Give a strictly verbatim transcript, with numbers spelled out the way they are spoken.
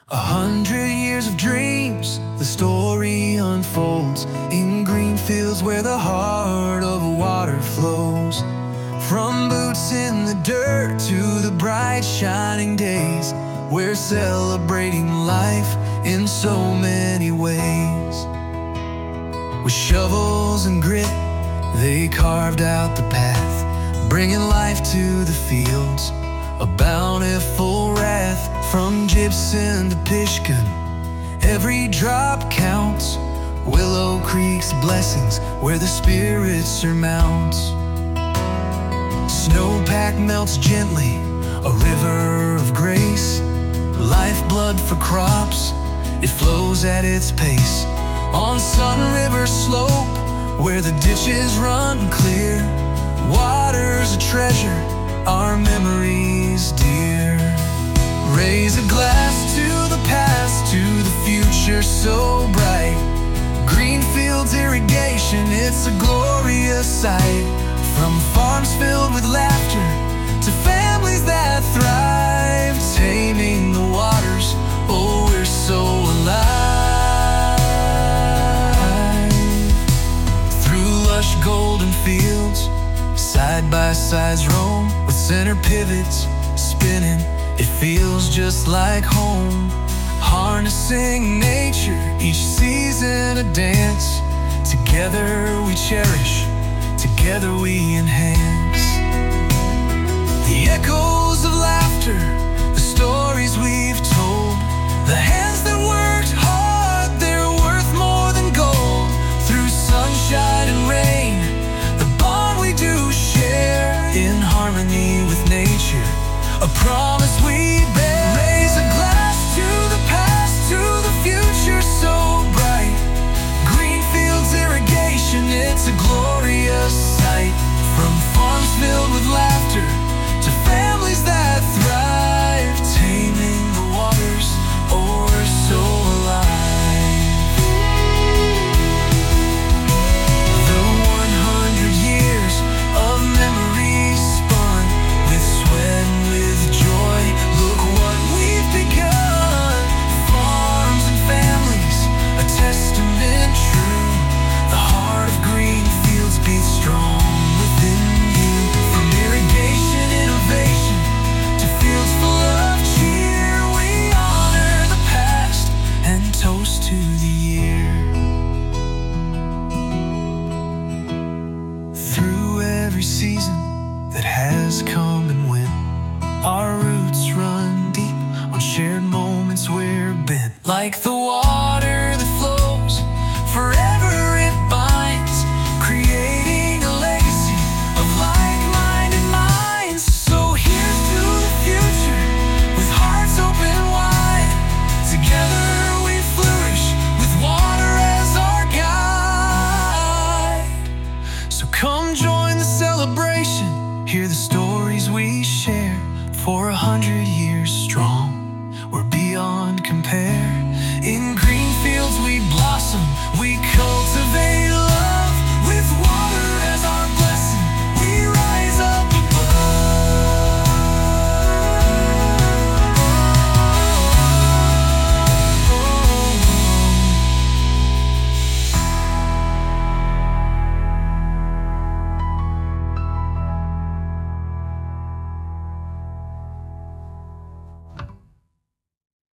A hundred years of dreams, the story unfolds in green fields where the heart of water flows. From boots in the dirt to the bright shining days, we're celebrating life in so many ways. With shovels and grit, they carved out the path, bringing life to the fields, a bountiful wrath. From Gibson to Pishkin, every drop counts. Willow Creek's blessings, where the spirit surmounts. Snowpack melts gently, a river of grace. Lifeblood for crops, it flows at its pace. On Sun River slope, where the ditches run clear, water's a treasure, our memories dear. Raise a glass to the past, to the future so bright. Green fields irrigation, it's a glorious sight. From farms filled with laughter to families that thrive, taming the waters, oh we're so alive. Through lush golden fields, side by sides roam, with center pivots spinning, it feels just like home. Harnessing nature, each season a dance. Together we cherish, together we enhance. The echoes of laughter, the stories we've told, the hands that worked hard, they're worth more than gold. Through sunshine and rain, the bond we do share, in harmony with nature, a promise we bear. Raise a glass to the past, to the future so bright. Green fields irrigation, it's a glorious sight. From farms filled with laughter to families that thrive, taming the waters, oh we're so alive. The one hundred years of memories spun, with sweat and with joy, look what we've begun. Farms and families, a testament true. The heart of green fields beats strong within you. From irrigation innovation to fields full of cheer, we honor the past and toast to the year. Through every season that has come and went, our roots run deep on shared moments we're bent. Like the water